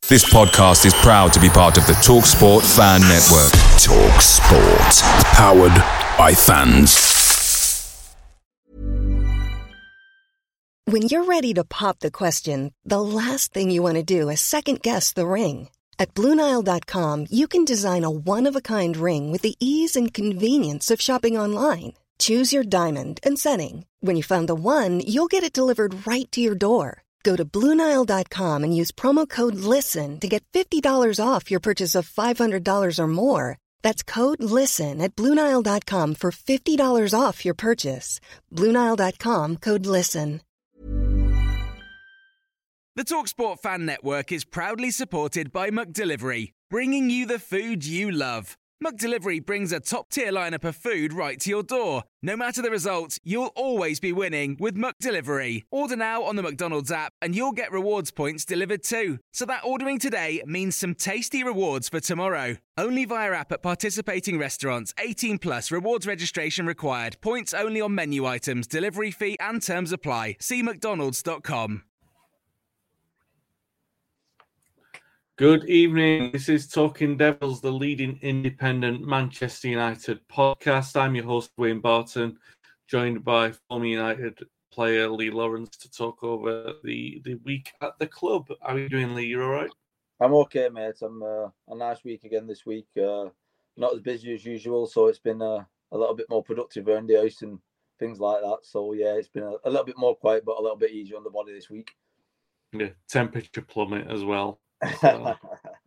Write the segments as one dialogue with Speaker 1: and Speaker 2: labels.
Speaker 1: This podcast is proud to be part of the TalkSport Fan Network. TalkSport. Powered by fans.
Speaker 2: When you're ready to pop the question, the last thing you want to do is second-guess the ring. At BlueNile.com, you can design a one-of-a-kind ring with the ease and convenience of shopping online. Choose your diamond and setting. When you find the one, you'll get it delivered right to your door. Go to BlueNile.com and use promo code LISTEN to get $50 off your purchase of $500 or more. That's code LISTEN at BlueNile.com for $50 off your purchase. BlueNile.com, code LISTEN.
Speaker 3: The TalkSport Fan Network is proudly supported by McDelivery, bringing you the food you love. McDelivery brings a top-tier lineup of food right to your door. No matter the result, you'll always be winning with McDelivery. Order now on the McDonald's app and you'll get rewards points delivered too. So that ordering today means some tasty rewards for tomorrow. Only via app at participating restaurants. 18 plus. Rewards registration required. Points only on menu items. Delivery fee and terms apply. See mcdonalds.com.
Speaker 4: Good evening. This is Talking Devils, the leading independent Manchester United podcast. I'm your host, Wayne Barton, joined by former United player Lee Lawrence to talk over the week at the club. How are you doing, Lee? You all right?
Speaker 5: I'm okay, mate. I'm a nice week again this week. Not as busy as usual, so it's been a little bit more productive around the house and things like that. So, yeah, it's been a little bit more quiet, but a little bit easier on the body this week.
Speaker 4: Yeah, temperature plummet as well. So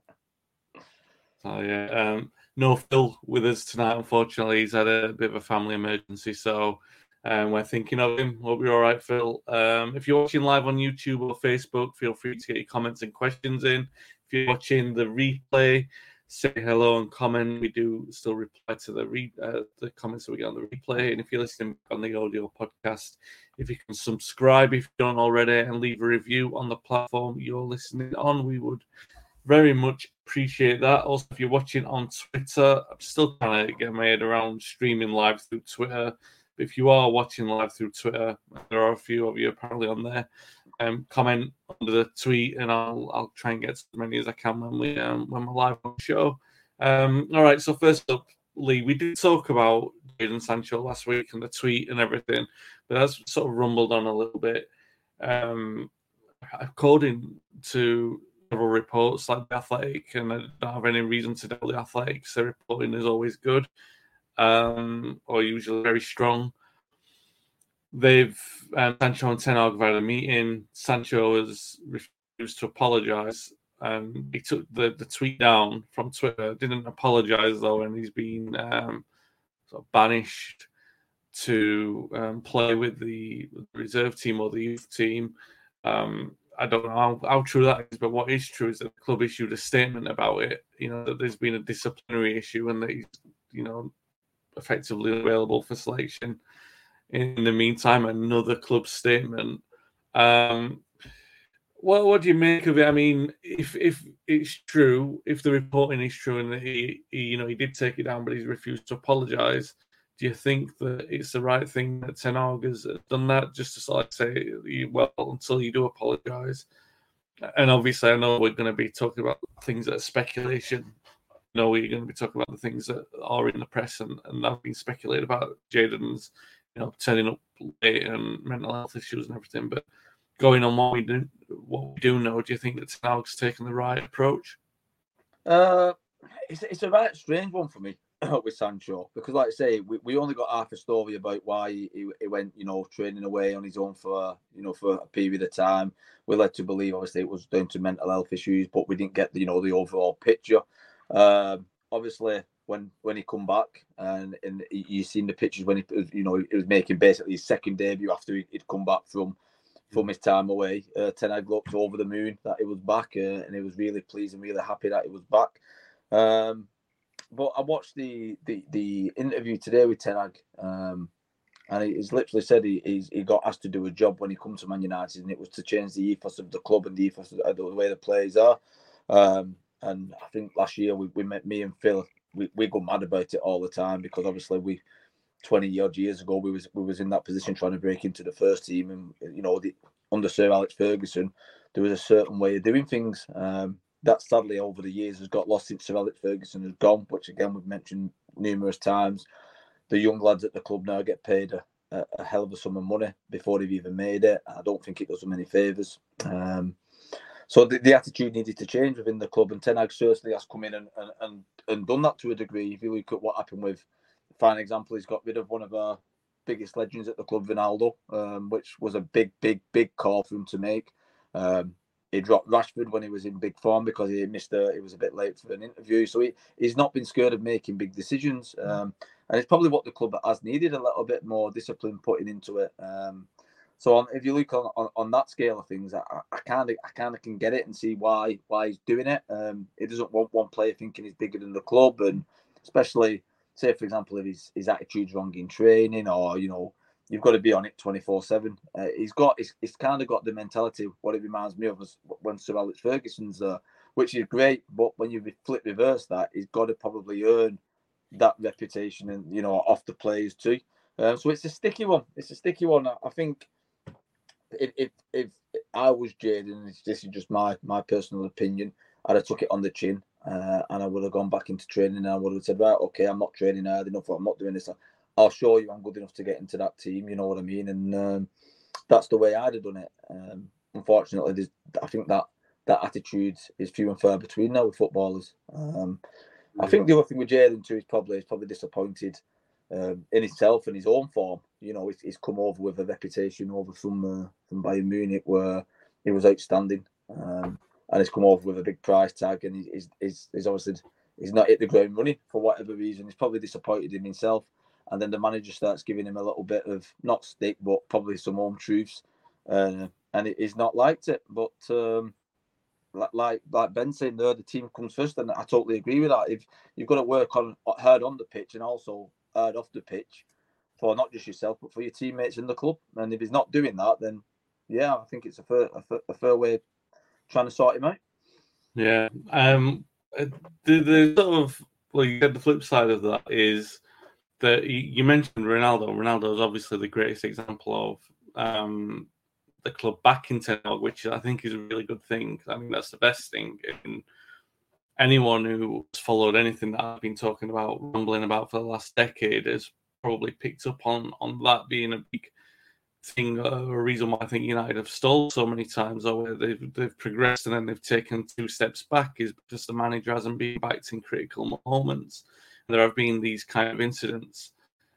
Speaker 4: yeah, no Phil with us tonight. Unfortunately, he's had a bit of a family emergency, so we're thinking of him. Hope you're all right, Phil. If you're watching live on YouTube or Facebook, feel free to get your comments and questions in. If you're watching the replay, say hello and comment. We do still reply to the comments that we get on the replay. And if you're listening on the audio podcast, if you can subscribe if you don't already and leave a review on the platform you're listening on, we would very much appreciate that. Also, if you're watching on Twitter, I'm still trying to get my head around streaming live through Twitter. But if you are watching live through Twitter, there are a few of you apparently on there. Comment under the tweet, and I'll try and get as many as I can when we're live on the show. All right. So first up, Lee, we did talk about Jadon Sancho last week and the tweet and everything, but that's sort of rumbled on a little bit. According to several reports like The Athletic, and I don't have any reason to doubt The Athletic, so reporting is always good, or usually very strong. They've Sancho and Ten Hag have had a meeting. Sancho has refused to apologise. He took the tweet down from Twitter. Didn't apologise though, and he's been sort of banished to play with the reserve team or the youth team. I don't know how true that is, but what is true is that the club issued a statement about it. You know, that there's been a disciplinary issue and that he's, effectively available for selection. In the meantime, another club statement. What do you make of it? I mean, if it's true, if the reporting is true, and that he did take it down, but he's refused to apologise, do you think that it's the right thing that Ten Hag has done that, just to sort of say, well, until you do apologise? And obviously, I know we're going to be talking about things that are speculation. No, we're going to be talking about the things that are in the press and have been speculated about. Jadon's, turning up late and mental health issues and everything. But going on what we do know, do you think that Ten Hag's taken the right approach?
Speaker 5: It's a right strange one for me with Sancho, because, like I say, we only got half a story about why he went, training away on his own for a period of time. We're led to believe, obviously, it was down to mental health issues, but we didn't get the overall picture. Obviously, when he come back and you seen the pictures when he was making basically his second debut after he'd come back from his time away. Ten Hag looked over the moon that he was back, and he was really pleased and really happy that he was back. But I watched the interview today with Ten Hag, and he's literally said he got asked to do a job when he come to Man United, and it was to change the ethos of the club and the ethos of the way the players are. And I think last year we met, me and Phil, we go mad about it all the time, because obviously 20 odd years ago we was in that position trying to break into the first team, and under Sir Alex Ferguson there was a certain way of doing things. that sadly over the years has got lost since Sir Alex Ferguson has gone, which again we've mentioned numerous times. The young lads at the club now get paid a hell of a sum of money before they've even made it. I don't think it does them any favours. So the attitude needed to change within the club, and Ten Hag certainly has come in and done that to a degree. If you look at what happened with, fine example, he's got rid of one of our biggest legends at the club, Ronaldo, which was a big call for him to make. He dropped Rashford when he was in big form because he was a bit late for an interview. So he's not been scared of making big decisions. And it's probably what the club has needed, a little bit more discipline putting into it. So if you look on that scale of things, I kind of can get it and see why he's doing it. He doesn't want one player thinking he's bigger than the club, and especially say, for example, if his attitude's wrong in training, or you've got to be on it 24/7. He's kind of got the mentality. What it reminds me of was when Sir Alex Ferguson's there, which is great. But when you reverse that, he's got to probably earn that reputation and off the players too. So it's a sticky one. I think if I was Jadon, this is just my personal opinion, I'd have took it on the chin, and I would have gone back into training, and I would have said, right, okay, I'm not training hard enough, I'm not doing this. I'll show you I'm good enough to get into that team, you know what I mean? And that's the way I'd have done it. Unfortunately, I think that attitude is few and far between now with footballers. I think the other thing with Jadon too is probably disappointed in himself and his own form. He's come over with a reputation over from Bayern Munich where he was outstanding, and he's come over with a big price tag, and he's obviously he's not hit the ground running for whatever reason. He's probably disappointed in himself, and then the manager starts giving him a little bit of not stick, but probably some home truths, and he's not liked it. But like Ben saying there, the team comes first, and I totally agree with that. If you've got to work hard on the pitch and also hard off the pitch for not just yourself but for your teammates in the club, and if he's not doing that, then yeah, I think it's a fair way of trying to sort him out.
Speaker 4: Yeah, the sort of you said the flip side of that is that you mentioned Ronaldo. Ronaldo is obviously the greatest example of the club back in Ten Hag, which I think is a really good thing. I mean, that's the best thing. And anyone who's followed anything that I've been talking about, rambling about for the last decade, has probably picked up on that being a big thing, a reason why I think United have stalled so many times, or where they've progressed and then they've taken 2 steps back, is because the manager hasn't been backed in critical moments. And there have been these kind of incidents.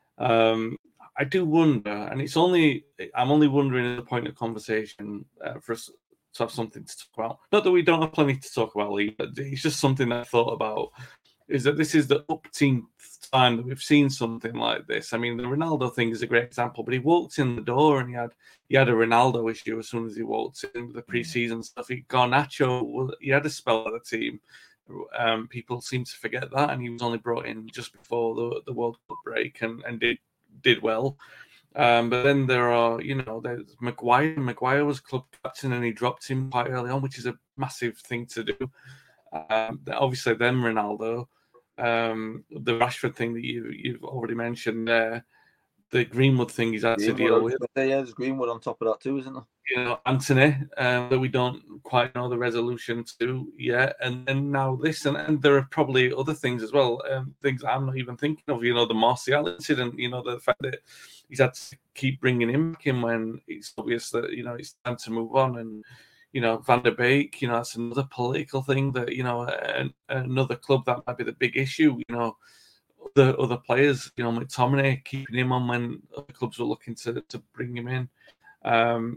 Speaker 4: I do wonder, and I'm only wondering at the point of conversation for us to have something to talk about. Not that we don't have plenty to talk about, Lee, but it's just something I thought about, is that this is the upteenth time that we've seen something like this. I mean, the Ronaldo thing is a great example, but he walked in the door and he had a Ronaldo issue as soon as he walked in with the pre-season stuff. Garnacho, he had a spell at the team. People seem to forget that, and he was only brought in just before the World Cup break and did well. But then there's Maguire. Maguire was club captain and he dropped him quite early on, which is a massive thing to do. Obviously, then Ronaldo, the Rashford thing that you've already mentioned there, the Greenwood thing he's had to deal with.
Speaker 5: Yeah, there's Greenwood on top of that too, isn't there?
Speaker 4: Anthony, that we don't quite know the resolution to yet, and now this, and there are probably other things as well, things I'm not even thinking of. The Martial incident. The fact that he's had to keep bringing him back in when it's obvious that it's time to move on, and Van der Beek, that's another political thing that another club that might be the big issue. The other players, McTominay keeping him on when other clubs were looking to bring him in.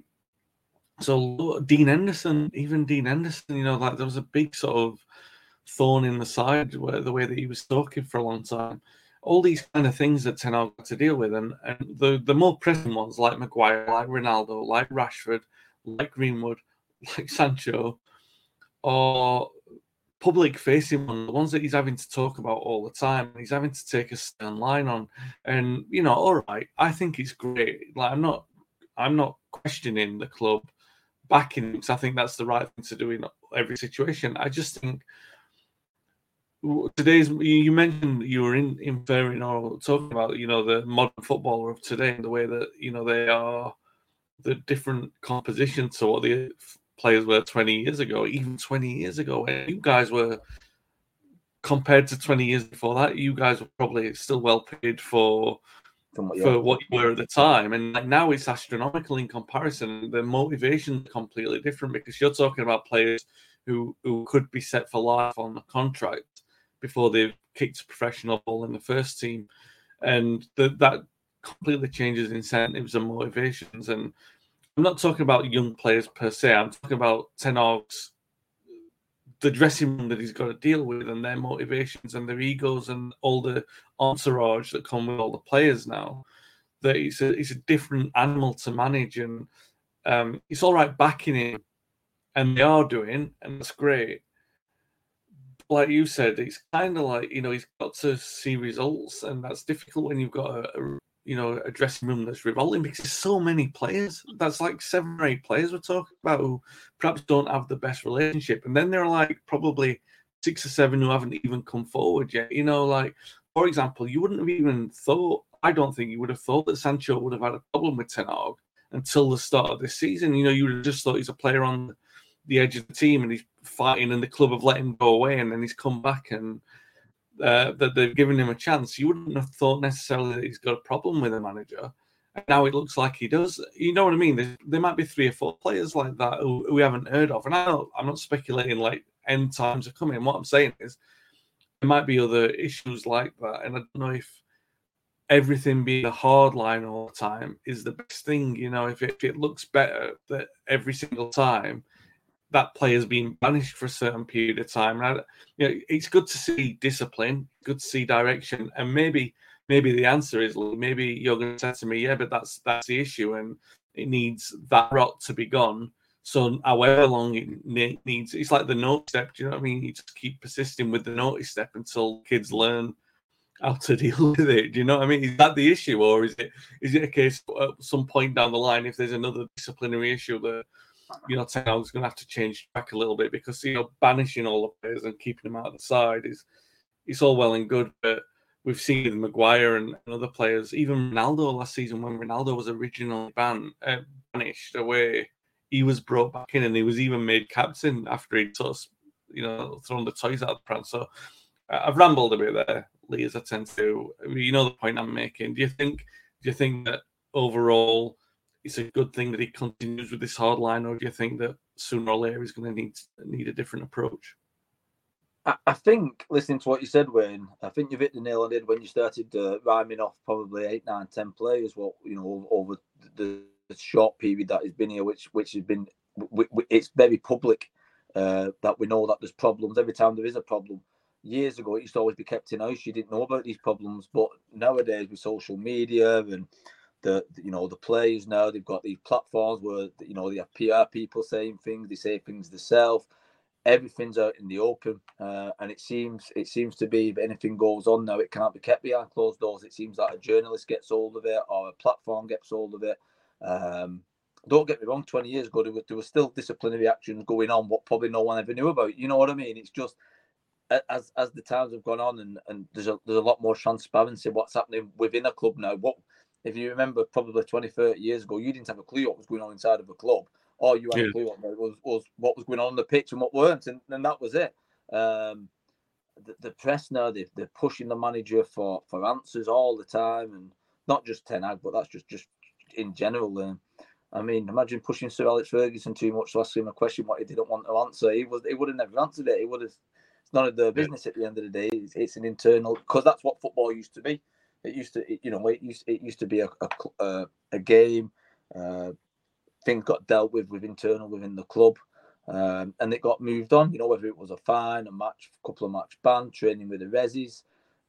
Speaker 4: So Dean Henderson, there was a big sort of thorn in the side the way that he was talking for a long time. All these kind of things that Ten Hag got to deal with, and the more pressing ones like Maguire, like Ronaldo, like Rashford, like Greenwood, like Sancho, or public-facing ones, the ones that he's having to talk about all the time, he's having to take a stern line on. And all right, I think it's great. Like I'm not questioning the club backing him, because I think that's the right thing to do in every situation. I just think you mentioned you were inferring or talking about the modern footballer of today and the way that they are the different composition to what the players were 20 years ago, even 20 years ago. And you guys were, compared to 20 years before that, you guys were probably still well paid for what you were at the time. And like now it's astronomical in comparison. The motivation is completely different because you're talking about players who could be set for life on a contract before they've kicked a professional ball in the first team. And that completely changes incentives and motivations. And I'm not talking about young players per se. I'm talking about Ten Hag's, the dressing room that he's got to deal with, and their motivations and their egos and all the entourage that come with all the players now. That it's a different animal to manage, and it's all right backing him, and they are doing, and that's great. Like you said, it's kind of like, he's got to see results, and that's difficult when you've got a dressing room that's revolving because there's so many players. That's like 7 or 8 players we're talking about who perhaps don't have the best relationship. And then there are like probably 6 or 7 who haven't even come forward yet. Like, for example, you wouldn't have even thought, I don't think you would have thought that Sancho would have had a problem with Ten Hag until the start of this season. You would have just thought he's a player on the edge of the team and he's fighting and the club have let him go away and then he's come back and that they've given him a chance. You wouldn't have thought necessarily that he's got a problem with a manager. And now it looks like he does. You know what I mean? There might be 3 or 4 players like that who we haven't heard of. And I'm not speculating like end times are coming. What I'm saying is there might be other issues like that. And I don't know if everything being a hard line all the time is the best thing. If it looks better that every single time that player's been banished for a certain period of time. And it's good to see discipline, good to see direction, and maybe the answer is maybe you're going to say to me, yeah, but that's the issue, and it needs that rot to be gone. So however long it needs, it's like the notice step. Do you know what I mean? You just keep persisting with the notice step until kids learn how to deal with it. Do you know what I mean? Is that the issue, or is it a case at some point down the line if there's another disciplinary issue that Ten Hag's going to have to change track a little bit because banishing all the players and keeping them out of the side it's all well and good, but we've seen with Maguire and other players, even Ronaldo last season when Ronaldo was originally banished away, he was brought back in and he was even made captain after he'd sort of thrown the toys out of the pram. So I've rambled a bit there, Lee, as I tend to. The point I'm making. Do you think that overall it's a good thing that he continues with this hard line, or do you think that sooner or later he's going to need a different approach?
Speaker 5: I think, listening to what you said, Wayne, I think you've hit the nail on the head when you started rhyming off probably 8, 9, 10 players. Over the short period that he's been here, which has been, it's very public that we know that there's problems. Every time there is a problem, years ago it used to always be kept in house. You didn't know about these problems, but nowadays with social media and the players now, they've got these platforms where they have PR people saying things, they say things themselves. Everything's out in the open, and it seems to be if anything goes on now, it can't be kept behind closed doors. It seems like a journalist gets hold of it or a platform gets hold of it. Don't get me wrong, 20 years ago there were still disciplinary actions going on, what probably no one ever knew about. You know what I mean? It's just as the times have gone on and there's a lot more transparency what's happening within a club now. What if you remember probably 20, 30 years ago, you didn't have a clue what was going on inside of a club. Or you had a clue what was going on the pitch and what weren't, and that was it. The press now, they're pushing the manager for answers all the time, and not just Ten Hag, but that's just in general. I mean, imagine pushing Sir Alex Ferguson too much to ask him a question what he didn't want to answer. He would have never answered it. It's none of their business at the end of the day. It's an internal, because that's what football used to be. It used to be a game. Things got dealt with internal within the club, and it got moved on. Whether it was a fine, a couple of match ban, training with the resis,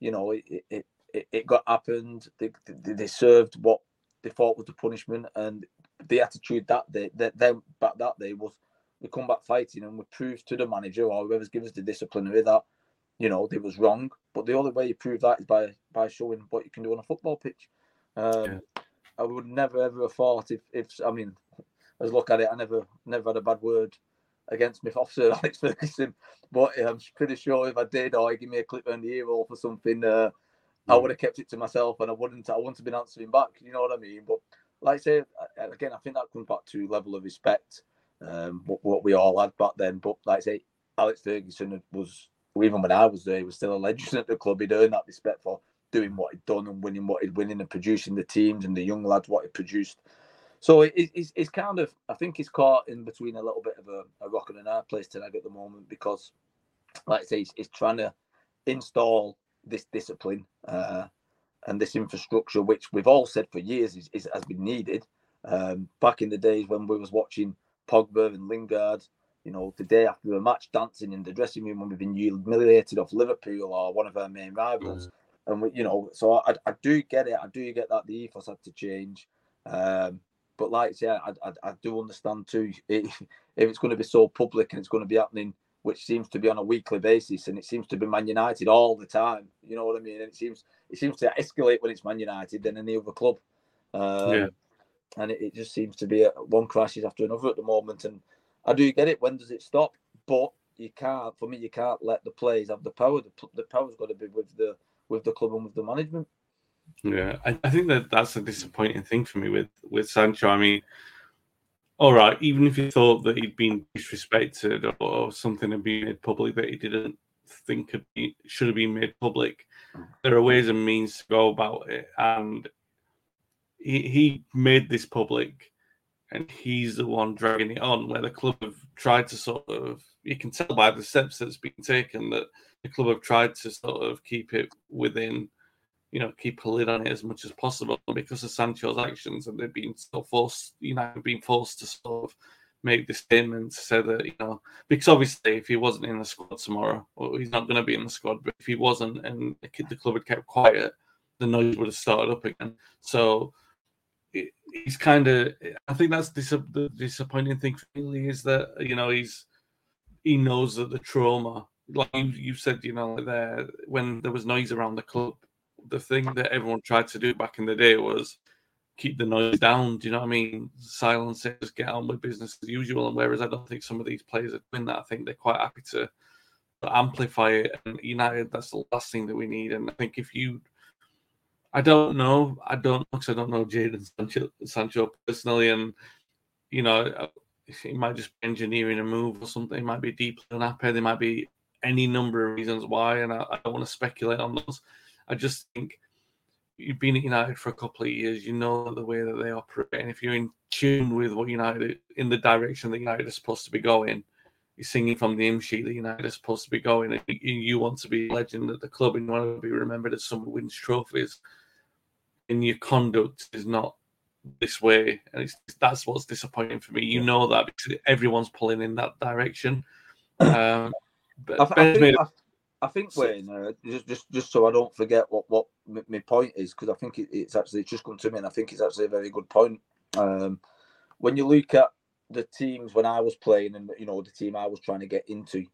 Speaker 5: it got happened. They served what they thought was the punishment, and the attitude that day was we come back fighting and we prove to the manager or whoever's given us the disciplinary that they was wrong. But the only way you prove that is by showing what you can do on a football pitch. I would never ever have thought if I mean, as look at it, I never had a bad word against me off Sir Alex Ferguson, but I'm pretty sure if I did, or he gave me a clip on the ear or for something, I would have kept it to myself and I wouldn't have been answering back. You know what I mean? But like I say, again, I think that comes back to level of respect. what we all had back then. But like I say, Alex Ferguson was, even when I was there, he was still a legend at the club. He'd earned that respect for doing what he'd done and winning what he'd winning and producing the teams and the young lads what he produced. So it's kind of, I think he's caught in between a little bit of a rock and a hard place tonight at the moment, because, like I say, he's trying to install this discipline and this infrastructure, which we've all said for years has been needed. Back in the days when we was watching Pogba and Lingard, the day after a match dancing in the dressing room when we've been humiliated off Liverpool or one of our main rivals. And so I do get it. I do get that the ethos had to change. But like I say, I do understand too, if it's going to be so public and it's going to be happening, which seems to be on a weekly basis, and it seems to be Man United all the time. You know what I mean? And it seems to escalate when it's Man United than any other club. And it just seems to be one crisis after another at the moment. And I do get it. When does it stop? But you can't let the players have the power. The power's got to be with the club and with the management.
Speaker 4: Yeah, I think that's a disappointing thing for me with Sancho. I mean, all right, even if you thought that he'd been disrespected or something had been made public that he didn't think should have been made public, there are ways and means to go about it. And he made this public, and he's the one dragging it on, where the club have tried to sort of, you can tell by the steps that's been taken that the club have tried to sort of keep it within, keep a lid on it as much as possible, because of Sancho's actions, and they've been so forced, being forced to sort of make this statement to say that, because obviously if he wasn't in the squad tomorrow, or he's not going to be in the squad, but if he wasn't and the club had kept quiet, the noise would have started up again. So he's kind of, I think that's the disappointing thing for me, is that, he knows that the trauma, like you said, there, when there was noise around the club, the thing that everyone tried to do back in the day was keep the noise down. Do you know what I mean? Silence it, just get on with business as usual. And whereas I don't think some of these players are doing that, I think they're quite happy to amplify it. And United, that's the last thing that we need. And I think I don't know because I don't know Jadon Sancho personally, and he might just be engineering a move or something. He might be deeply unhappy. There might be any number of reasons why, and I don't want to speculate on those. I just think you've been at United for a couple of years. You know the way that they operate, and if you're in tune with what United, in the direction that United is supposed to be going, you're singing from the hymn sheet that United is supposed to be going, and you want to be a legend at the club, and you want to be remembered as someone who wins trophies, and your conduct is not this way, and that's what's disappointing for me. You know that because everyone's pulling in that direction.
Speaker 5: I think Wayne, just so I don't forget what my point is, because I think it's just come to me, and I think it's actually a very good point. When you look at the teams when I was playing, and the team I was trying to get into,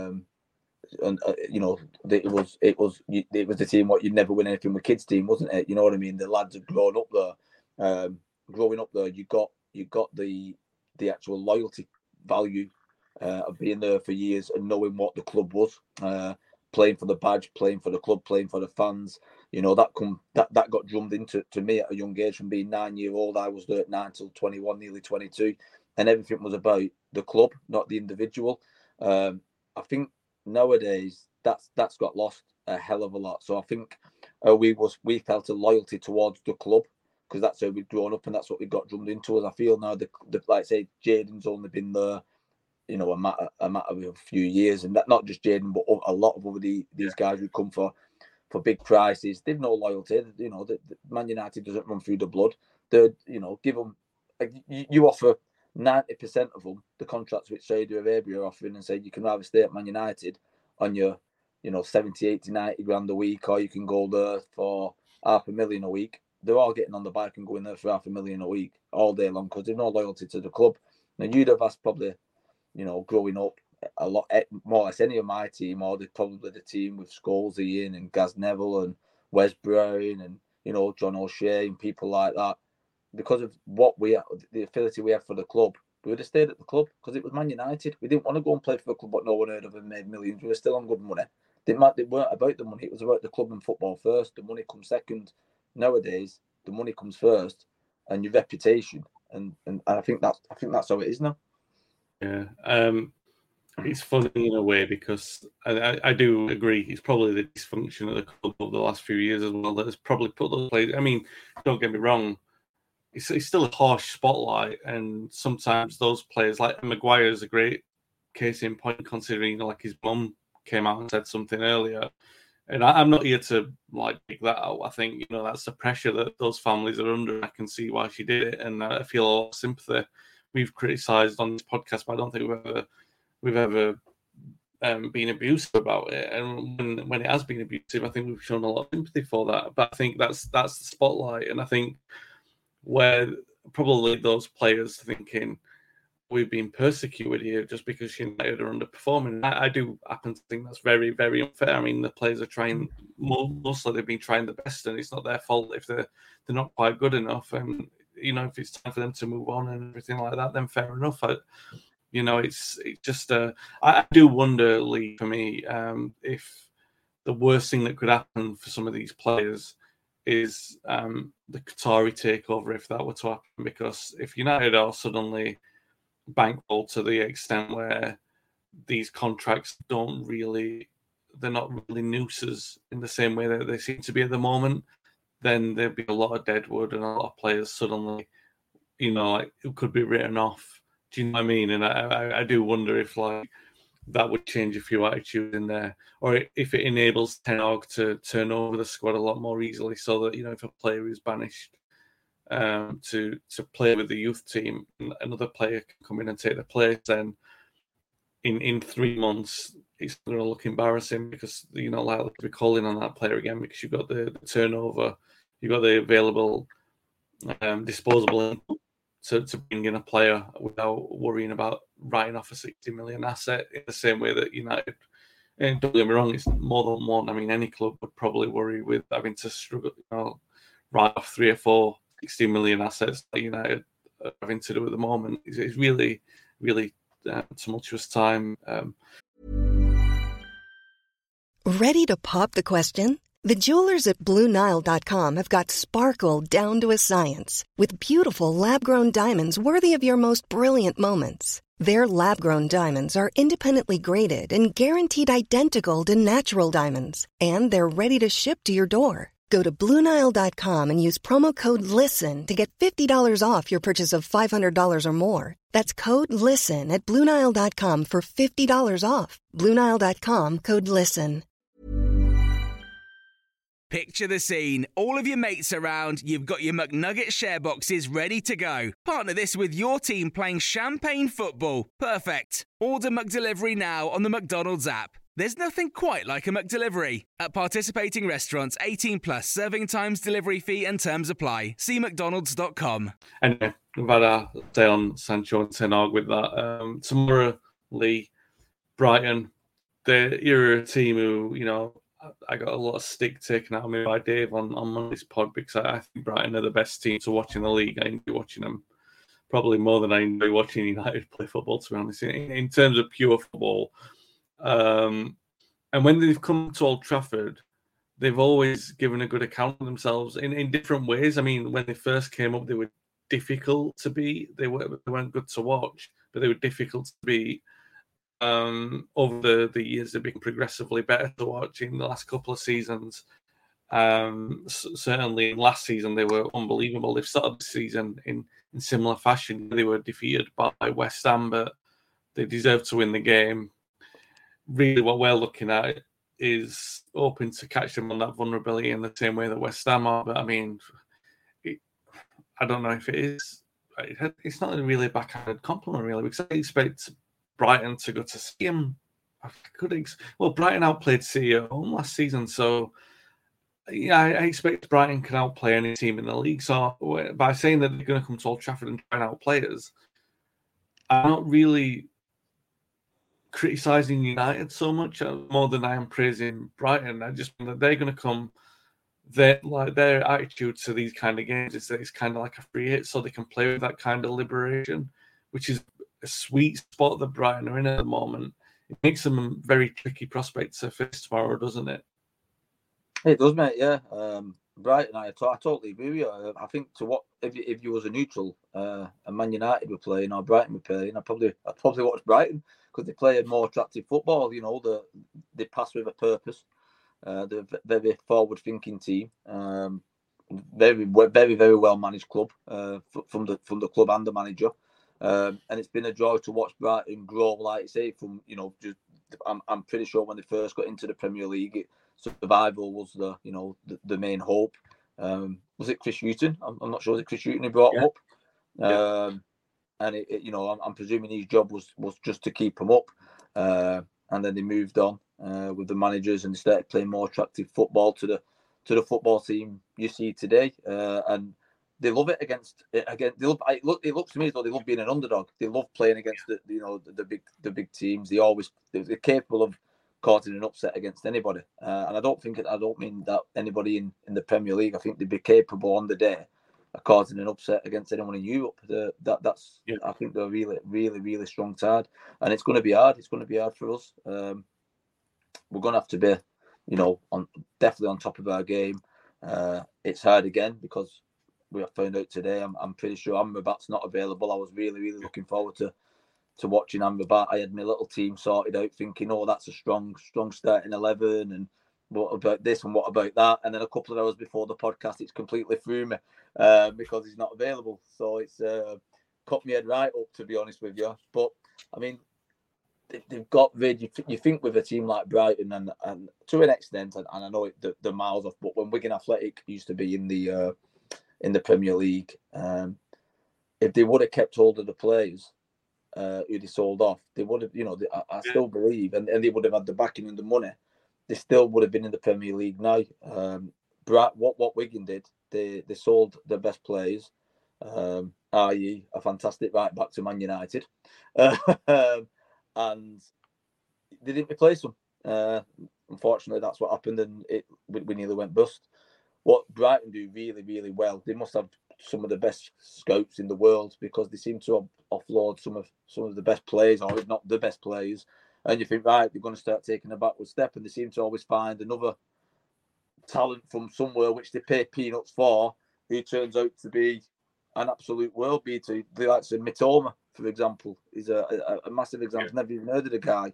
Speaker 5: it was the team what you'd never win anything with kids team, wasn't it? You know what I mean? The lads had grown up there. Growing up there, you got the actual loyalty value of being there for years and knowing what the club was, playing for the badge, playing for the club, playing for the fans. That got drummed into me at a young age. From being 9 years old, I was there at 9 till 21, nearly 22, and everything was about the club, not the individual. I think nowadays that's got lost a hell of a lot. So I think we felt a loyalty towards the club because that's how we've grown up and that's what we got drummed into us. I feel now like I say, Jadon's only been there, a matter of a few years, and that not just Jadon, but a lot of other these guys who come for big prices. They've no loyalty. The Man United doesn't run through the blood. They give them. You offer 90% of them the contracts which Saudi Arabia are offering, and say you can either stay at Man United on your 70, 80, 90 grand a week, or you can go there for $500,000 a week. They're all getting on the bike and going there for $500,000 a week all day long because they've no loyalty to the club. Now you'd have asked probably, growing up, a lot more or less any of my team, or probably the team with Scholes, Ian and Gaz Neville and Wes Brown and John O'Shea and people like that, because of the affinity we had for the club, we would have stayed at the club because it was Man United. We didn't want to go and play for a club what no one heard of and made millions. We were still on good money. They weren't about the money. It was about the club and football first. The money comes second. Nowadays, the money comes first, and your reputation. And I think that's how it is now.
Speaker 4: Yeah. It's funny in a way because I do agree it's probably the dysfunction of the club over the last few years as well that has probably put those players. I mean, don't get me wrong, it's still a harsh spotlight, and sometimes those players like Maguire is a great case in point, considering like his mum came out and said something earlier. And I'm not here to like pick that out. I think that's the pressure that those families are under. I can see why she did it, and I feel a lot of sympathy. We've criticised on this podcast, but I don't think we've ever been abusive about it. And when it has been abusive, I think we've shown a lot of sympathy for that. But I think that's the spotlight, and I think where probably those players thinking we've been persecuted here just because United are underperforming. I do happen to think that's very, very unfair. I mean, the players are trying, mostly they've been trying the best, and it's not their fault if they're not quite good enough. And if it's time for them to move on and everything like that, then fair enough. It's just I do wonder, Lee, for me, if the worst thing that could happen for some of these players is the Qatari takeover, if that were to happen. Because if United are suddenly bankrolled to the extent where these contracts they're not really nooses in the same way that they seem to be at the moment, then there'd be a lot of deadwood and a lot of players suddenly, it could be written off. Do you know what I mean? And I do wonder if like that would change a few attitudes in there, or if it enables Ten Hag to turn over the squad a lot more easily, so that if a player is banished to play with the youth team, another player can come in and take the place. Then in 3 months, it's going to look embarrassing because you're not likely to be calling on that player again because you've got the turnover, you've got the available disposable income to bring in a player without worrying about writing off a 60 million asset in the same way that United. And don't get me wrong, it's more than one. I mean, any club would probably worry with having to struggle, write off 3 or 4 60 million assets that United are having to do at the moment. It's really, really tumultuous time.
Speaker 2: Ready to pop the question? The jewelers at BlueNile.com have got sparkle down to a science with beautiful lab-grown diamonds worthy of your most brilliant moments. Their lab-grown diamonds are independently graded and guaranteed identical to natural diamonds, and they're ready to ship to your door. Go to BlueNile.com and use promo code LISTEN to get $50 off your purchase of $500 or more. That's code LISTEN at BlueNile.com for $50 off. BlueNile.com, code LISTEN.
Speaker 3: Picture the scene. All of your mates around, you've got your McNugget share boxes ready to go. Partner this with your team playing champagne football. Perfect. Order McDelivery now on the McDonald's app. There's nothing quite like a McDelivery. At participating restaurants, 18 plus, serving times, delivery fee and terms apply. See mcdonalds.com.
Speaker 4: Anyway, we've had a say on Sancho and Ten Hag with that. Tomorrow, Lee, Brighton, you're a team who, I got a lot of stick taken out of me by Dave on Monday's pod because I think Brighton are the best team to watch in the league. I enjoy watching them probably more than I enjoy watching United play football, to be honest, in terms of pure football. And when they've come to Old Trafford, they've always given a good account of themselves in different ways. I mean, when they first came up, they were difficult to beat. They weren't good to watch, but they were difficult to beat. Over the years, they've been progressively better to watch in the last couple of seasons. Certainly last season, they were unbelievable. They've started the season in similar fashion. They were defeated by West Ham, but they deserve to win the game. Really, what we're looking at is hoping to catch them on that vulnerability in the same way that West Ham are. But I mean, I don't know if it is. It's not really a backhanded compliment, really, because I expect Brighton to go to see him. Brighton outplayed City at home last season, so yeah, I expect Brighton can outplay any team in the league. So by saying that they're going to come to Old Trafford and try and outplay us, I'm not really criticising United so much more than I am praising Brighton. I just think that they're going to come. Their attitude to these kind of games is that it's kind of like a free hit, so they can play with that kind of liberation, which is a sweet spot that Brighton are in at the moment. It makes them a very tricky prospect to face tomorrow, doesn't it?
Speaker 5: It does, mate. Yeah. Brighton, I totally agree with you. I think if you was a neutral, and Man United were playing or Brighton were playing, I'd probably watch Brighton because they play a more attractive football. You know, they pass with a purpose. They're a very forward-thinking team. Very, very well managed club from the club and the manager. And it's been a joy to watch Brighton grow, like you say, from I'm pretty sure when they first got into the Premier League, survival was the main hope. Was it Chris Hughton? I'm not sure. Was it Chris Hughton who brought him up? And I'm presuming his job was just to keep him up. And then they moved on with the managers and they started playing more attractive football to the football team you see today. And they love it against. It looks to me as though they love being an underdog. They love playing against the big teams. They're capable of causing an upset against anybody. And I don't mean that anybody in the Premier League. I think they'd be capable on the day of causing an upset against anyone in Europe. I think they're really, really, really strong side, and it's going to be hard. It's going to be hard for us. We're going to have to be, definitely on top of our game. It's hard again because we have found out today. I'm pretty sure Amrabat's not available. I was really, really looking forward to watching Amrabat. I had my little team sorted out, thinking, "Oh, that's a strong starting 11." And what about this and what about that? And then a couple of hours before the podcast, it's completely threw me because he's not available. So it's cut me head right up, to be honest with you. But I mean, they've got rid. You think with a team like Brighton and to an extent, and I know the miles off, but when Wigan Athletic used to be in the Premier League, if they would have kept hold of the players who they sold off, they would have. I still believe, and they would have had the backing and the money. They still would have been in the Premier League now. What Wigan did, they sold their best players, i.e. a fantastic right back to Man United, and they didn't replace them. Unfortunately, that's what happened, and we nearly went bust. What Brighton do really, really well, they must have some of the best scouts in the world because they seem to offload some of the best players, or if not the best players. And you think, right, they're going to start taking a backward step, and they seem to always find another talent from somewhere which they pay peanuts for, who turns out to be an absolute world beater. The likes of Mitoma, for example, is a massive example. Never even heard of the guy.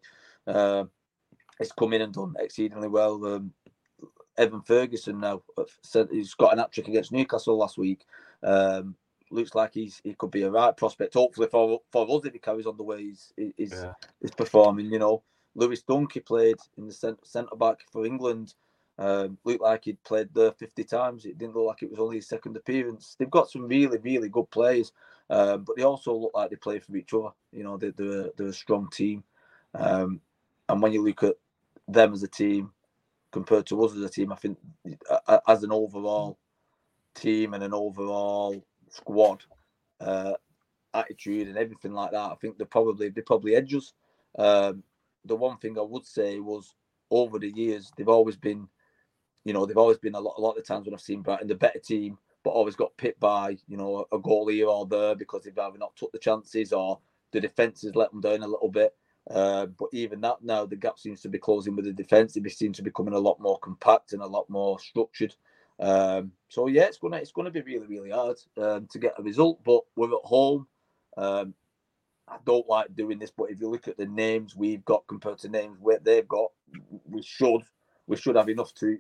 Speaker 5: He's come in and done exceedingly well. Evan Ferguson now, he's got an hat-trick against Newcastle last week. Looks like he could be a right prospect. Hopefully for us, if he carries on the way he's performing. Lewis Dunk, he played in the centre back for England. Looked like he'd played there 50 times. It didn't look like it was only his second appearance. They've got some really, really good players, but they also look like they play for each other. They're a strong team, and when you look at them as a team compared to us as a team, I think as an overall team and an overall squad attitude and everything like that, I think they probably edge us. The one thing I would say was over the years they've always been a lot of the times when I've seen Brighton the better team, but always got pipped by a goal here or there because they've either not took the chances or the defence has let them down a little bit. But even that now, the gap seems to be closing with the defence. They seem to be becoming a lot more compact and a lot more structured. So yeah, it's gonna be really, really hard to get a result. But we're at home. I don't like doing this, but if you look at the names we've got compared to names they've got, we should have enough to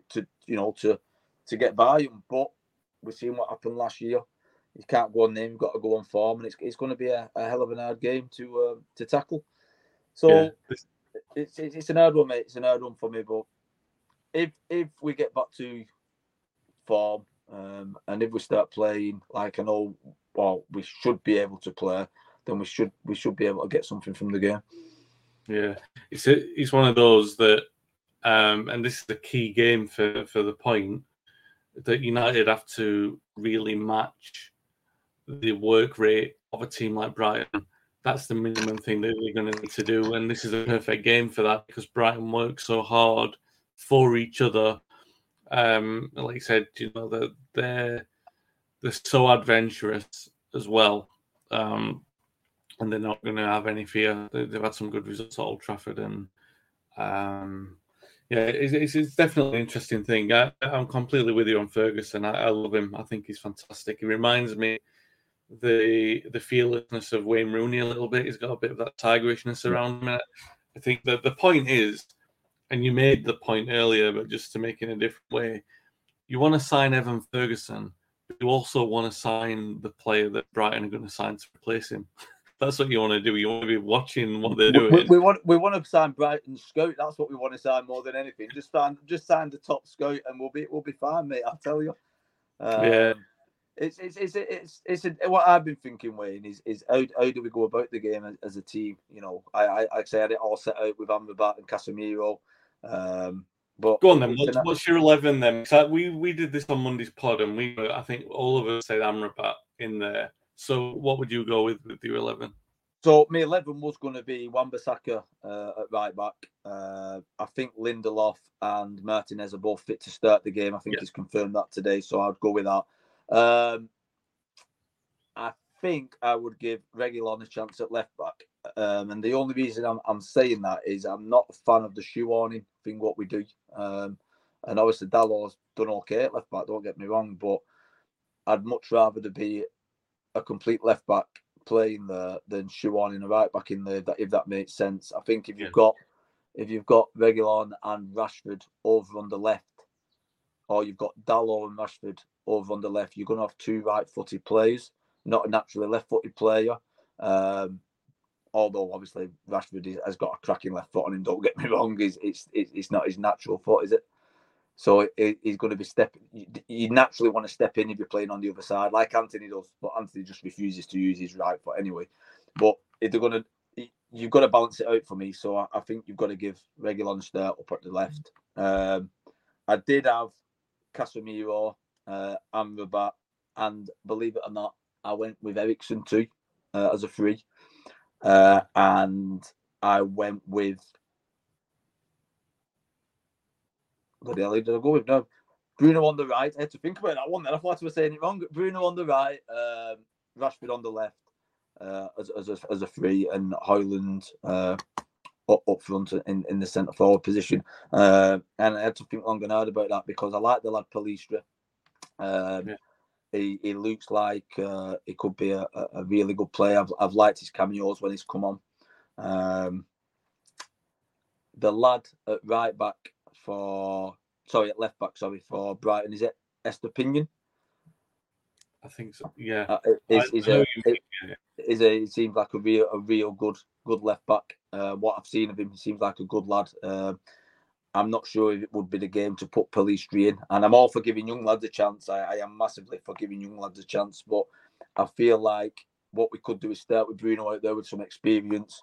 Speaker 5: get by them. But we've seen what happened last year. You can't go on name, you've got to go on form, and it's going to be a hell of an hard game to tackle. So it's an hard one, mate. It's an hard one for me. But if we get back to form and if we start playing like I know, we should be able to play, then we should be able to get something from the game.
Speaker 4: Yeah, it's one of those that, and this is the key game for the point that United have to really match the work rate of a team like Brighton. That's the minimum thing that they're going to need to do, and this is a perfect game for that because Brighton works so hard for each other. Like you said, they're so adventurous as well, and they're not going to have any fear. They've had some good results at Old Trafford, and Yeah, it's definitely an interesting thing. I'm completely with you on Ferguson. I love him. I think he's fantastic. He reminds me the fearlessness of Wayne Rooney a little bit. He's got a bit of that tigerishness around him. I think that the point is, and you made the point earlier, but just to make it in a different way, you want to sign Evan Ferguson, but you also want to sign the player that Brighton are going to sign to replace him. That's what you want to do. You want to be watching what they're doing.
Speaker 5: We want to sign Brighton scout. That's what we want to sign more than anything. Just sign the top scout, and we'll be fine, mate. I'll tell you.
Speaker 4: Yeah.
Speaker 5: It's what I've been thinking, Wayne, is how do we go about the game as a team? You know, I had it all set out with Amrabat and Casemiro. But
Speaker 4: go on then. What's your 11 then? We did this on Monday's pod, and I think all of us said Amrabat in there. So what would you go with your 11?
Speaker 5: So my 11 was going to be Wan-Bissaka at right back. I think Lindelof and Martinez are both fit to start the game. I think he's confirmed that today, so I'd go with that. I think I would give Reguilon a chance at left back. And the only reason I'm saying that is I'm not a fan of the shoehorning thing, what we do. And obviously Dalot's done okay at left back, don't get me wrong, but I'd much rather there be a complete left back playing there than shoehorning a right back in there, if that makes sense. I think if you've got Reguilon and Rashford over on the left, or you've got Dalot and Rashford over on the left, you're going to have two right-footed players, not a naturally left-footed player. Although obviously Rashford has got a cracking left foot on him. Don't get me wrong; it's not his natural foot, is it? So he's going to be stepping. You naturally want to step in if you're playing on the other side, like Anthony does, but Anthony just refuses to use his right foot anyway. But if they're going to, you've got to balance it out for me. So I think you've got to give Reguilon a start up at the left. I did have Casemiro, Amrabat, and believe it or not, I went with Eriksen too as a free, and I went with. What the hell did I go with? No, Bruno on the right. I had to think about that one. Then I thought I was saying it wrong. Bruno on the right, Rashford on the left, as a free, and Højlund up front in the centre forward position. And I had to think long and hard about that because I like the lad Palistra. He looks like he could be a really good player. I've liked his cameos when he's come on. The lad at right back at left back for Brighton, is it Estepinian?
Speaker 4: I think so. Yeah.
Speaker 5: It seems like a real good left back. What I've seen of him, he seems like a good lad. I'm not sure if it would be the game to put Pellistri in, and I'm all for giving young lads a chance. I am massively for giving young lads a chance, but I feel like what we could do is start with Bruno out there with some experience.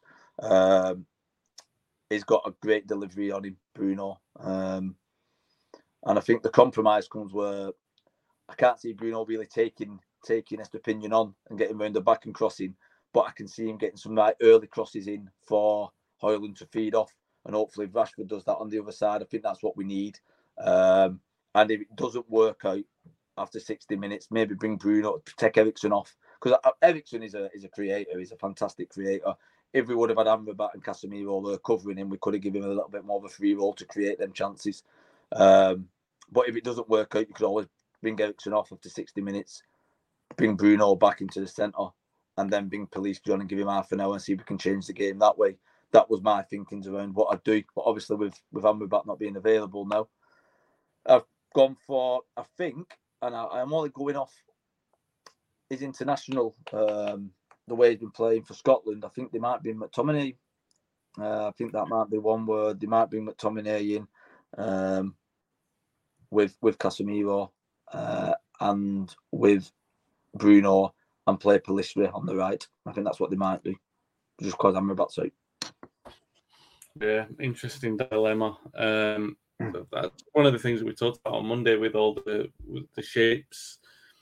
Speaker 5: He's got a great delivery on him, Bruno. And I think the compromise comes where I can't see Bruno really taking Estepinian on and getting round the back and crossing, but I can see him getting some early crosses in for Højlund to feed off. And hopefully Rashford does that on the other side. I think that's what we need. And if it doesn't work out after 60 minutes, maybe bring Bruno, take Eriksen off. Because Eriksen is a creator. He's a fantastic creator. If we would have had Amrabat and Casemiro covering him, we could have given him a little bit more of a free role to create them chances. But if it doesn't work out, you could always bring Eriksen off after 60 minutes, bring Bruno back into the centre, and then bring Pellistri on and give him half an hour and see if we can change the game that way. That was my thinkings around what I'd do. But obviously with Amrabat not being available now, I've gone for, I think, and I'm only going off his international, the way he's been playing for Scotland. I think they might be McTominay. I think that might be one where they might bring McTominay in with Casemiro and with Bruno and play Pellistri on the right. I think that's what they might do, just because Amrabat's out.
Speaker 4: Yeah, interesting dilemma. That's one of the things that we talked about on Monday with all the shapes,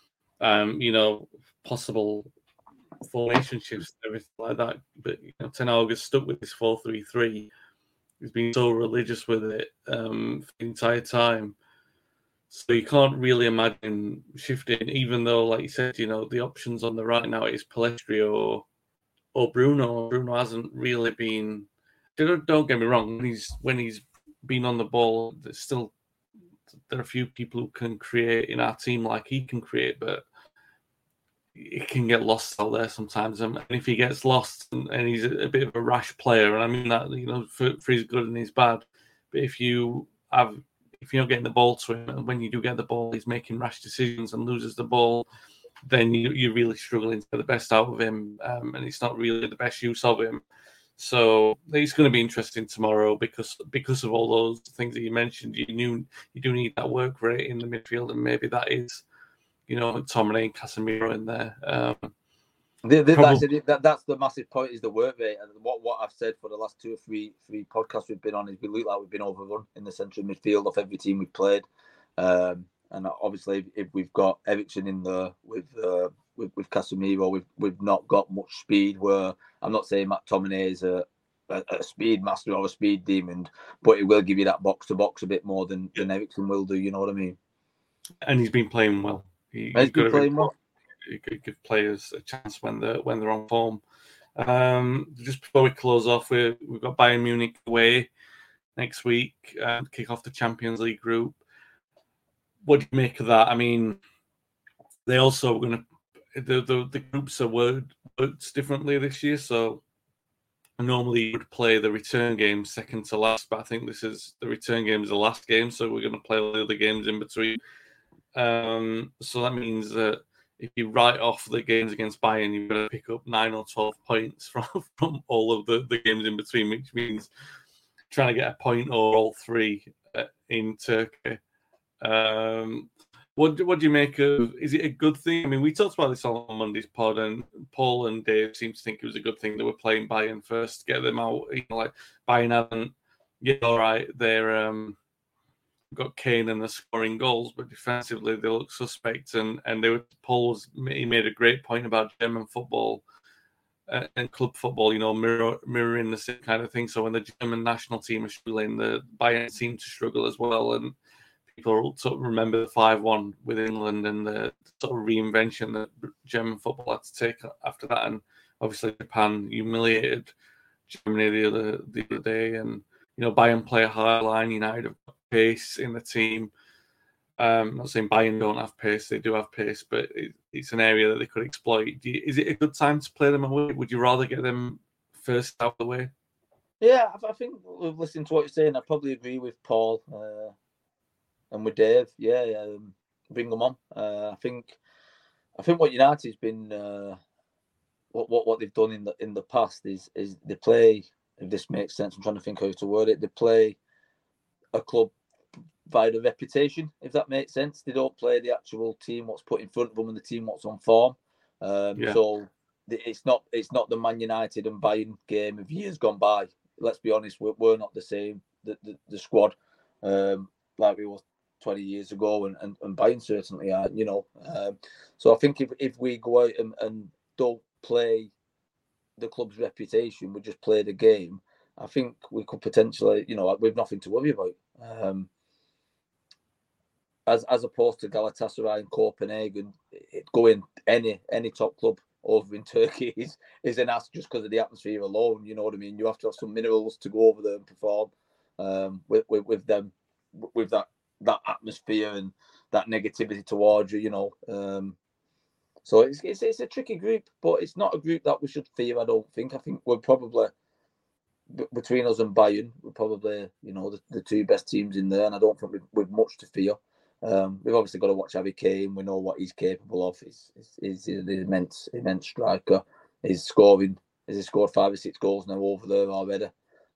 Speaker 4: possible formation shifts and everything like that. But Ten Hag has stuck with this 4-3-3. He's been so religious with it for the entire time. So you can't really imagine shifting, even though, like you said, the options on the right now is Pellistri or Bruno. Bruno hasn't really been. Don't get me wrong. When he's being on the ball, there are a few people who can create in our team like he can create, but it can get lost out there sometimes. And if he gets lost and he's a bit of a rash player, and I mean that, you know, for his good and his bad, but if you're not getting the ball to him, and when you do get the ball, he's making rash decisions and loses the ball, then you're really struggling to get the best out of him, and it's not really the best use of him. So it's going to be interesting tomorrow because of all those things that you mentioned. You do need that work rate in the midfield, and maybe that is, you know, McTominay and Casemiro in there.
Speaker 5: That's the massive point, is the work rate. And what I've said for the last 2 or 3 podcasts we've been on is we look like we've been overrun in the central midfield of every team we've played. And obviously, if we've got Eriksen in there with Casemiro, we've not got much speed. Where I'm not saying McTominay is a speed master or a speed demon, but it will give you that box to box a bit more than Eriksen will do. You know what I mean?
Speaker 4: And he's been playing well.
Speaker 5: He's been playing well.
Speaker 4: You could give players a chance when they're on form. Just before we close off, we've got Bayern Munich away next week and kick off the Champions League group. What do you make of that? I mean, they also are going to the groups are worked differently this year. So normally you would play the return game second to last, but I think the return game is the last game, so we're going to play all the other games in between. So that means that if you write off the games against Bayern, you're going to pick up 9 or 12 points from all of the games in between, which means trying to get a point or all 3 in Turkey. What do you make of? Is it a good thing? I mean, we talked about this on Monday's pod, and Paul and Dave seem to think it was a good thing that we're playing Bayern first to get them out. You know, like Bayern haven't, all right, they're got Kane and they're scoring goals, but defensively they look suspect. And he made a great point about German football and club football, you know, mirroring the same kind of thing. So when the German national team is struggling, the Bayern seem to struggle as well. And people sort of remember the 5-1 with England and the sort of reinvention that German football had to take after that. And obviously Japan humiliated Germany the other day. And, you know, Bayern play a high line. United have got pace in the team. I'm not saying Bayern don't have pace. They do have pace, but it's an area that they could exploit. Is it a good time to play them away? Would you rather get them first out of the way?
Speaker 5: Yeah, I think listening to what you're saying, I probably agree with Paul and with Dave. Bring them on. I think what United's been, what they've done in the past is they play. If this makes sense, I'm trying to think how to word it. They play a club by the reputation, if that makes sense. They don't play the actual team, what's put in front of them, and the team what's on form. So it's not the Man United and Bayern game of years gone by. Let's be honest, we're not the same. The squad like we were 20 years ago, and Bayern certainly aren't. You know, so I think if we go out and don't play the club's reputation, we just play the game, I think we could potentially, you know, we've nothing to worry about. As opposed to Galatasaray and Copenhagen, going any top club over in Turkey is an ask just because of the atmosphere alone. You know what I mean? You have to have some minerals to go over there and perform with them, with that atmosphere and that negativity towards you. You know, so it's a tricky group, but it's not a group that we should fear. I don't think. I think we're probably, between us and Bayern, we're probably, you know, the 2 best teams in there, and I don't think we've much to fear. We've obviously got to watch Harry Kane. We know what he's capable of. He's an immense striker. He's scored 5 or 6 goals now over there already.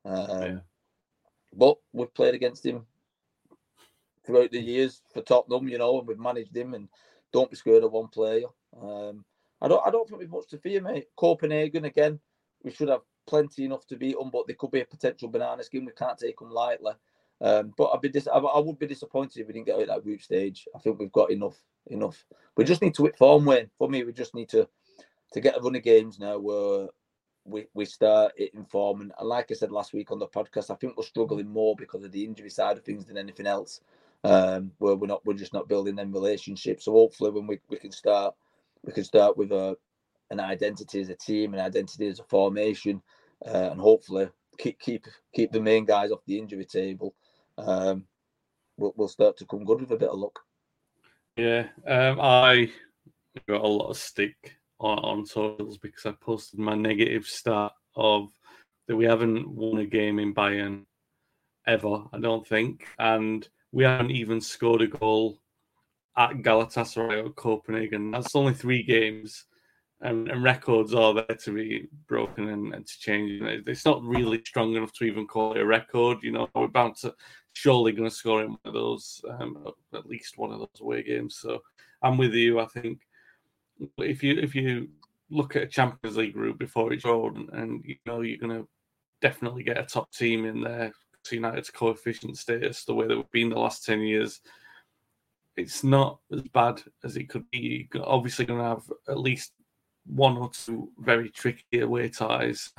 Speaker 5: But we've played against him throughout the years for Tottenham, you know, and we've managed him. And don't be scared of one player. I don't think we've much to fear, mate. Copenhagen again, we should have plenty enough to beat them, but they could be a potential banana skin. We can't take them lightly. But I would be disappointed if we didn't get out of that group stage. I think we've got enough. We just need to hit form, Wayne. For me, we just need to get a run of games now where we start hitting form. And like I said last week on the podcast, I think we're struggling more because of the injury side of things than anything else. Where we're just not building them relationships. So hopefully, when we can start with an identity as a team, an identity as a formation, and hopefully keep the main guys off the injury table. we'll start to come good with a bit of luck.
Speaker 4: Yeah, I got a lot of stick on socials because I posted my negative stat of that we haven't won a game in Bayern ever, I don't think, and we haven't even scored a goal at Galatasaray or Copenhagen. That's only 3 games, and records are there to be broken and to change. It's not really strong enough to even call it a record. You know, we're bound to surely going to score in one of those, at least one of those away games. So I'm with you. I think if you look at a Champions League group before it's drawn, and you know you're going to definitely get a top team in there. United's coefficient status, the way that we've been the last 10 years, it's not as bad as it could be. You're obviously going to have at least 1 or 2 very tricky away ties.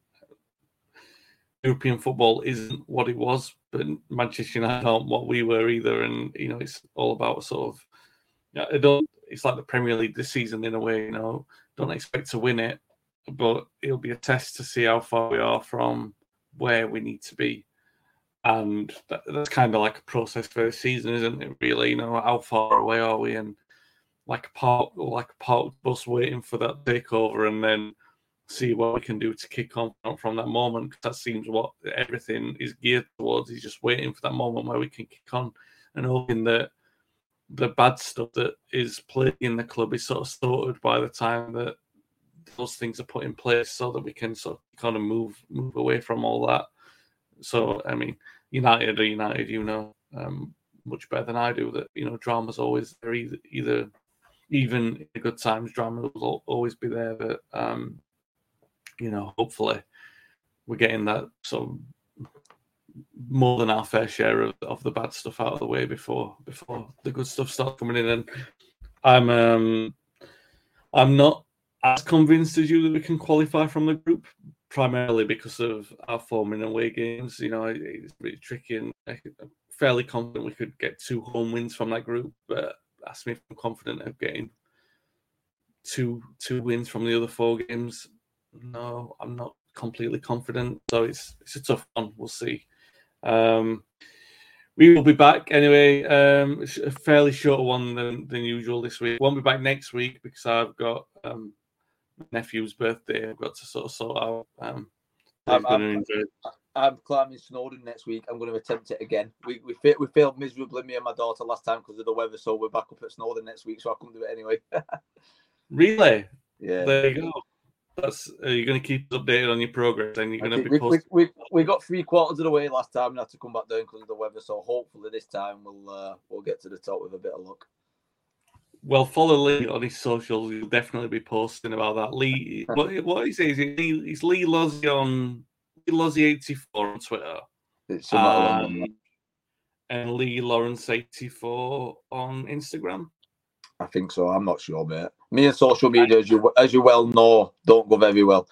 Speaker 4: European football isn't what it was, but Manchester United aren't what we were either. And, you know, it's all about sort of, it's like the Premier League this season in a way, you know, don't expect to win it, but it'll be a test to see how far we are from where we need to be. And that's kind of like a process for the season, isn't it? Really, you know, how far away are we? And like a parked bus waiting for that takeover, and then see what we can do to kick on from that moment. Because that seems what everything is geared towards. Is just waiting for that moment where we can kick on, and hoping that the bad stuff that is plaguing the club is sort of sorted by the time that those things are put in place, so that we can sort of kind of move away from all that. So, I mean, United, you know, much better than I do that, you know, drama's always there, either even in good times, drama will always be there. But, you know, hopefully we're getting that sort of more than our fair share of the bad stuff out of the way before the good stuff starts coming in. And I'm not as convinced as you that we can qualify from the group, primarily because of our form in away games. You know, it's really tricky, and I'm fairly confident we could get 2 home wins from that group. But ask me if I'm confident of getting two wins from the other 4 games. No, I'm not completely confident. So it's a tough one. We'll see. We will be back anyway. It's a fairly shorter one than usual this week. Won't be back next week because I've got nephew's birthday I've got to sort out.
Speaker 5: I'm climbing Snowdon next week. I'm going to attempt it again. We failed miserably, me and my daughter, last time because of the weather, so we're back up at Snowdon next week, so I couldn't do it anyway.
Speaker 4: Really?
Speaker 5: Yeah.
Speaker 4: There you go. You're going to keep us updated on your progress, and you're going to be posting.
Speaker 5: We got 3/4 of the way last time and had to come back down because of the weather, so hopefully this time we'll get to the top with a bit of luck.
Speaker 4: Well, follow Lee on his socials. He'll definitely be posting about that. Lee, what he says, he's Lee Lozzie on Lozzie84 on Twitter.
Speaker 5: It's
Speaker 4: and Lee Lawrence 84 on Instagram.
Speaker 5: I think so. I'm not sure, mate. Me and social media, as you well know, don't go very well.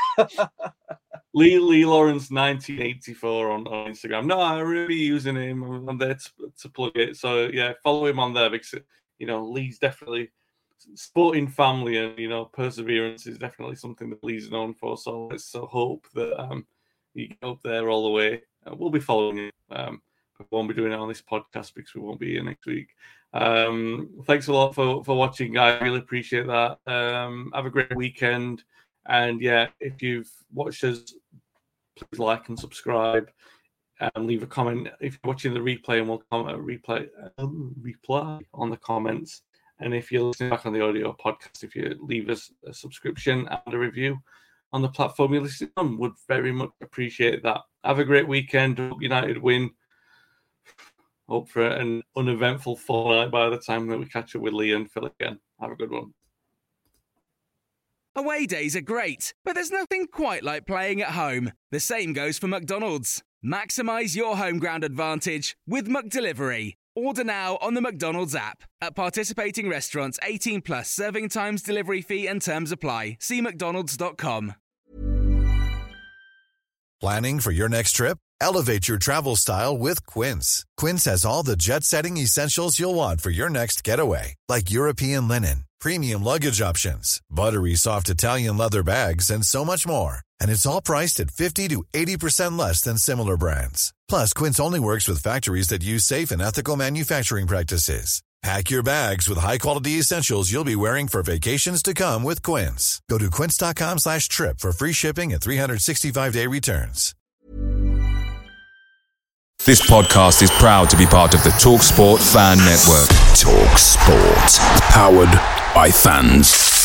Speaker 4: Lee Lawrence 1984 on Instagram. No, I'm really using him. I'm there to plug it. So yeah, follow him on there because, you know, Lee's definitely sporting family, and, you know, perseverance is definitely something that Lee's known for. So let's hope that you get up there all the way. We'll be following it. But we won't be doing it on this podcast because we won't be here next week. Thanks a lot for watching, guys. Really appreciate that. Have a great weekend. And yeah, if you've watched us, please like and subscribe. Leave a comment if you're watching the replay, and we'll reply on the comments. And if you're listening back on the audio podcast, if you leave us a subscription and a review on the platform you're listening on, would very much appreciate that. Have a great weekend. Hope United win. Hope for an uneventful fortnight by the time that we catch up with Lee and Phil again. Have a good one.
Speaker 3: Away days are great, but there's nothing quite like playing at home. The same goes for McDonald's. Maximise your home ground advantage with McDelivery. Order now on the McDonald's app. At participating restaurants, 18 plus, serving times, delivery fee and terms apply. See mcdonalds.com.
Speaker 6: Planning for your next trip? Elevate your travel style with Quince. Quince has all the jet-setting essentials you'll want for your next getaway, like European linen, premium luggage options, buttery soft Italian leather bags, and so much more. And it's all priced at 50 to 80% less than similar brands. Plus, Quince only works with factories that use safe and ethical manufacturing practices. Pack your bags with high-quality essentials you'll be wearing for vacations to come with Quince. Go to quince.com/trip for free shipping and 365-day returns.
Speaker 1: This podcast is proud to be part of the TalkSport Fan Network. TalkSport. Powered by fans.